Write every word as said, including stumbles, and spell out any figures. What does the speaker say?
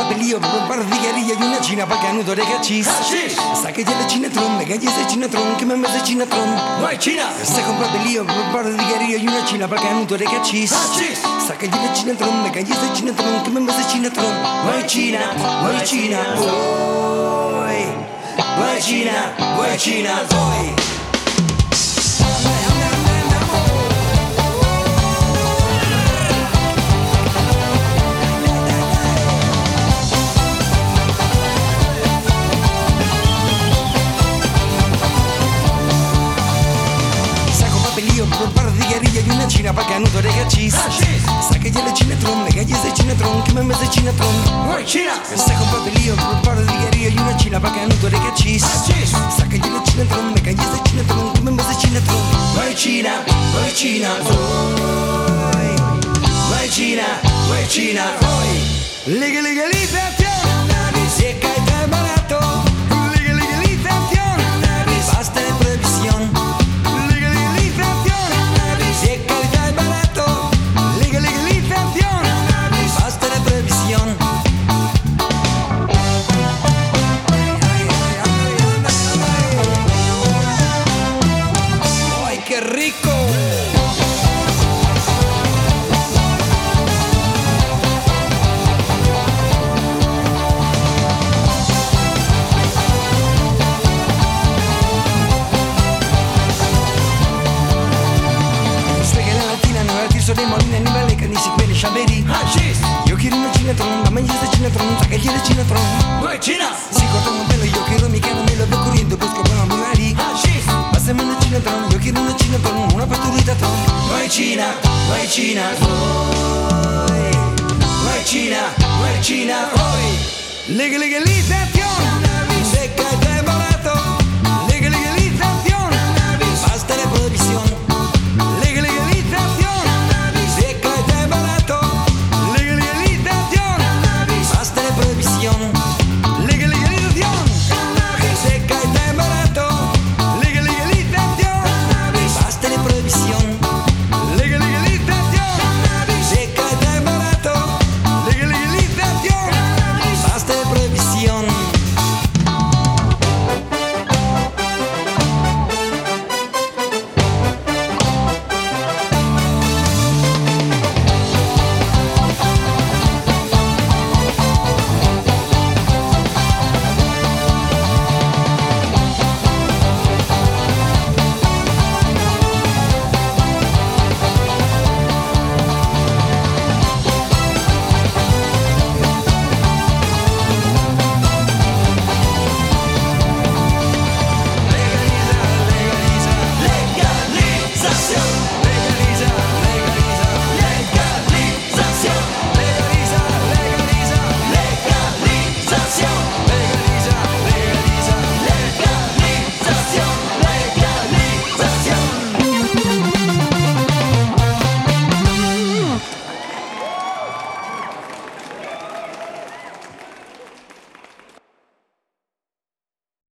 papelillo, un par de cigarrillos y una china para canuto de cachis. Saque ya de chinatron, me calles de chinatron, que me me de chinatron. No hay China. Saca un papelillo, un par de cigarrillos y una china para canuto de cachis. Saque ya de chinatron, me calles de chinatron, que me me de chinatron. No hay China, no hay China, voy. No hay China, no hay China, voy. Un par de cigarrillos y una china pa' canuto de cachis. Saque ya de chinatron, me calles de chinatron, que me me de chinatron. No hay China. Saca un papelillo, un par de cigarrillos y una china pa' canuto de cachis. Saque ya de chinatron, me calles de chinatron, que me me de chinatron. No hay China, no hay China, voy. No hay China, no hay China, voy. Legal, legalización, nadie se cae tan barato. Legal, legalización, nadie basta de prohibición. ¡Qué rico! Sveglia la mattina, non avete solo molina, ni baleca, ni si quelli sciaberi. Io quiero una chinatron, la mangia de chinatron, saca ya de chinatron. No hay China. Si corta un pelo, yo quiero mi cano, me lo veo corriendo, busco con mi mari. Pásame una chinatron, yo quiero una chinatron, una pasturita tron. No hay China, no hay China, voy. No hay China, no hay China, voy. Legal, legalización.